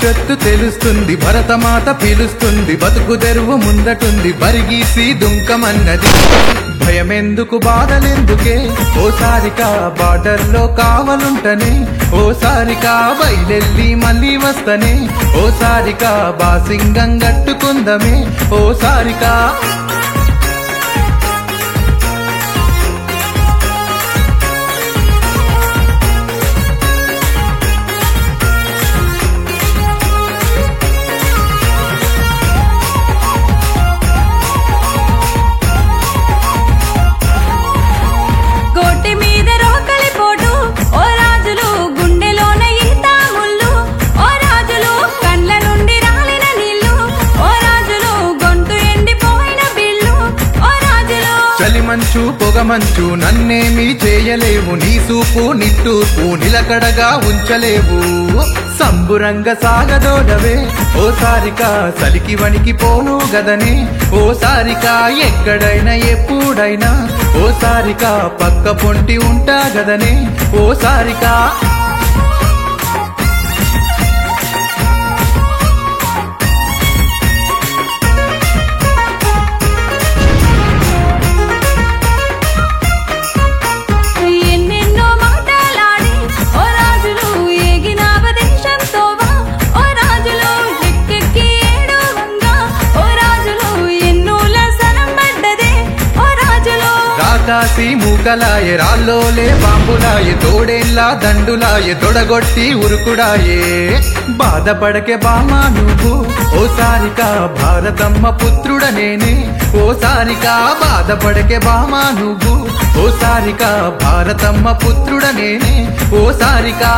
భవిష్యత్తు తెలుస్తుంది, భరతమాత పిలుస్తుంది, బతుకు తెరువు ముందటుంది, బరిగీసి దుంకమన్నది. భయమెందుకు బాధలెందుకే, ఓసారికా బార్డర్లో కావలుంటనే, ఓసారికా బయలెల్లి మళ్ళీ వస్తనే, ఓసారికా బాసింగం గట్టుకుందమే, ఓసారికా మంచు పొగమంచు నన్నేమీ చేయలేవు, నీ సూపు నిట్టూర్పు నిలకడగా ఉంచలేవు. సంబురంగ సాగదోడవే ఓసారికా, సలికి వనికి పోను గదనే ఓసారికా, ఎక్కడైనా ఎప్పుడైనా ఓసారికా, పక్క పొంటి ఉంటా గదనే ఓసారికా. కాసి మూకలాయే, రాల్లోలే బాంబులాయే, తోడేళ్ళ దండులాయే, తొడగొట్టి ఉరుకుడాయే. బాధపడకే బామా నువ్వు ఓసారికా, భారతమ్మ పుత్రుడనేనే ఓసారికా. బాధపడకే బామా నువ్వు ఓసారికా, భారతమ్మ పుత్రుడనేనే ఓసారికా.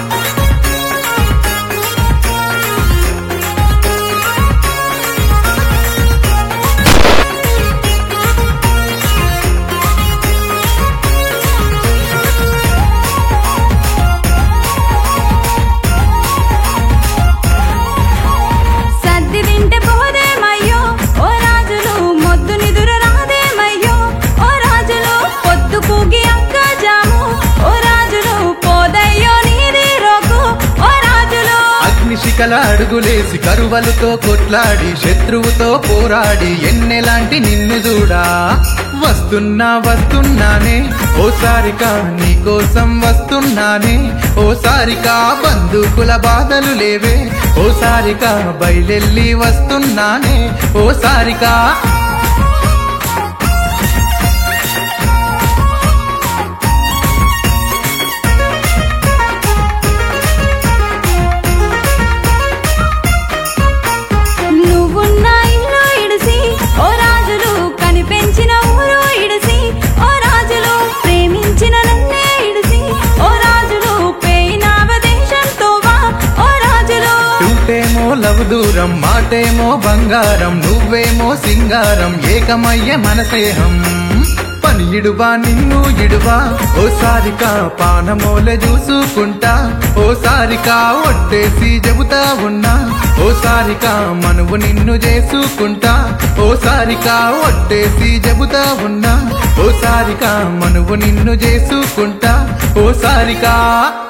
శిఖల అడుగులేసి కరువలతో కొట్లాడి, శత్రువుతో పోరాడి, ఎన్నెలాంటి నిన్ను చూడా. వస్తున్నా వస్తున్నానే ఓసారికా, నీకోసం వస్తున్నానే ఓసారికా. బంధుకుల బాధలు లేవే ఓసారికా, బయలెల్లి వస్తున్నానే ఓసారికా. లవ్ దూరం మాటేమో బంగారం, నువ్వేమో సింగారం, ఏకమయ్యే మనసేహం. పని ఇడువా నిన్ను ఇడువా ఓసారికా, పానమోలే చూసుకుంటా ఓసారికా. ఒట్టేసి చెబుతా ఉన్నా ఓసారికా, మనువు నిన్ను చేసుకుంటా ఓసారికా. ఒట్టేసి చెబుతా ఉన్నా ఓసారికా, మనువు నిన్ను చేసుకుంటా ఓసారికా.